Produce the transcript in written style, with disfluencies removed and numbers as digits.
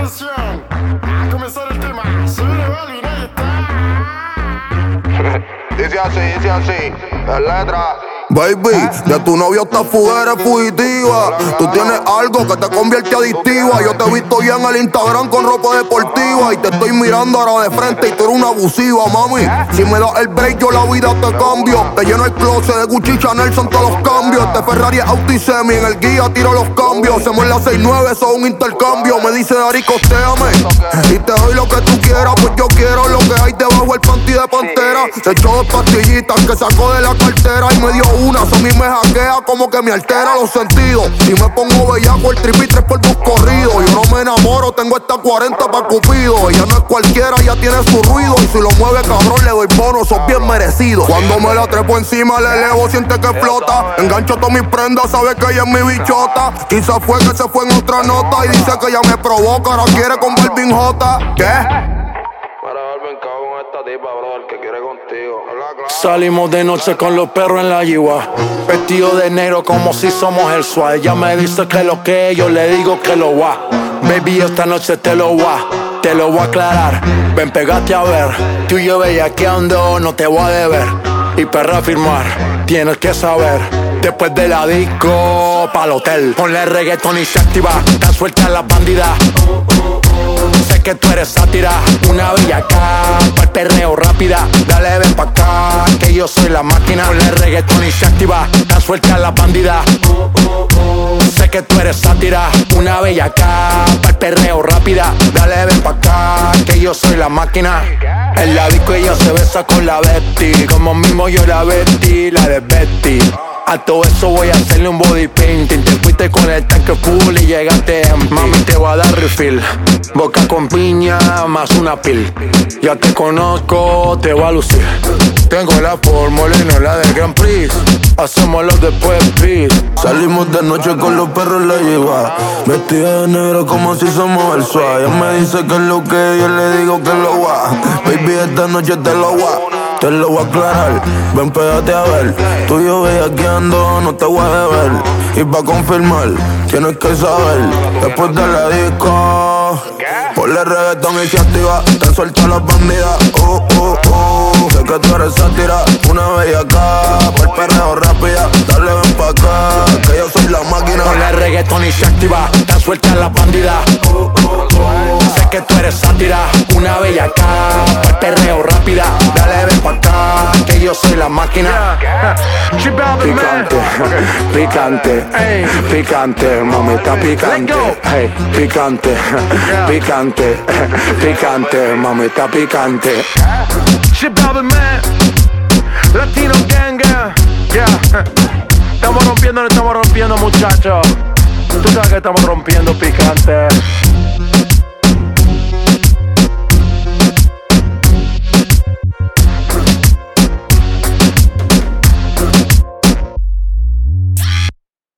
Atención, a comenzar el tema. Sube Balvin, ahí está. Dice así, la letra. Baby, de tu novio esta fuga eres fugitiva. Tú tienes algo que te convierte adictiva. Yo te he visto ya en el Instagram con ropa deportiva y te estoy mirando ahora de frente y tú eres una abusiva, mami. Si me das el break yo la vida te cambio. Te lleno el closet de Gucci, Chanel, son todos los cambios. Este Ferrari es Audi Semi, en el guía tiro los cambios. Hacemos la 6-9, eso es un intercambio. Me dice Dari, costéame y te doy lo que tú quieras. Pues yo quiero lo que hay debajo el panty de Pantera. Se echó 2 pastillitas que sacó de la cartera y me dio una, eso a mí me hackea como que me altera los sentidos. Si me pongo bellaco el triple 3 por 2 corridos. Yo no me enamoro, tengo esta 40 pa' Cupido. Ella no es cualquiera, ya tiene su ruido. Y si lo mueve cabrón le doy bono, son bien merecidos. Cuando me la trepo encima le elevo, siente que flota. Engancho todas mis prendas, sabe que ella es mi bichota. Quizás fue que se fue en otra nota y dice que ella me provoca, ahora quiere con Balvin J. ¿Qué? Para Balvin, cago con esta tipa, bro, el que quiere contigo. Habla claro. Salimos de noche con los perros en la yigua, vestido de negro como si somos el SWAT. Ella me dice que lo que yo le digo que lo va. Baby, esta noche te lo voy a aclarar. Ven, pegate a ver. Tú y yo bellaqueando, no te voy a deber. Y perra firmar, tienes que saber. Después de la disco, pa'l hotel. Ponle reggaetón y se activa, tan suelta las bandidas. Sé que tú eres sátira, una bellaca, pa'l perreo rápida. Dale, ven pa' acá, que yo soy la máquina. Ponle reggaetón y se activa, tan suelta las bandidas. Sé que tú eres sátira, una bellaca, pa'l perreo rápida. Dale, ven pa' acá, que yo soy la máquina. En la disco ella se besa con la Betty, como mismo yo la Betty, la de Betty. A todo eso voy a hacerle un body painting. Te fuiste con el tanque full y llegaste empty. Mami, te voy a dar refill, boca con piña más una pill. Ya te conozco, te voy a lucir. Tengo la fórmula y no la del Grand Prix. Hacémoslo después, please. Salimos de noche con los perros en la yegua, vestida de negro como si somos el SWAT. Ella me dice que es lo que yo le digo que lo va. Baby, esta noche te lo voy a aclarar. Ven, pégate a ver. Tú y yo bellaqueando, no te voy a deber. Y pa' confirmar, tienes que saber. Después de la disco, ponle reggaetón y se activa. Te suelta las bandidas. Sé que tú eres sátira, una bellaca, pa'l perreo rápida. Dale, ven pa' acá, que yo soy la máquina. Ponle reggaetón y se activa, te suelta las bandidas. Sé que tú eres sátira, una bellaca, pa'l perreo rápida. Dale, ven pa' acá, que yo soy la máquina. Picante, picante, picante, mamita picante. Hey, picante, picante, picante, mamita picante. Shit Balvin, man. Latino gang, yeah. Estamos rompiendo, muchachos. Tú sabes que estamos rompiendo picante.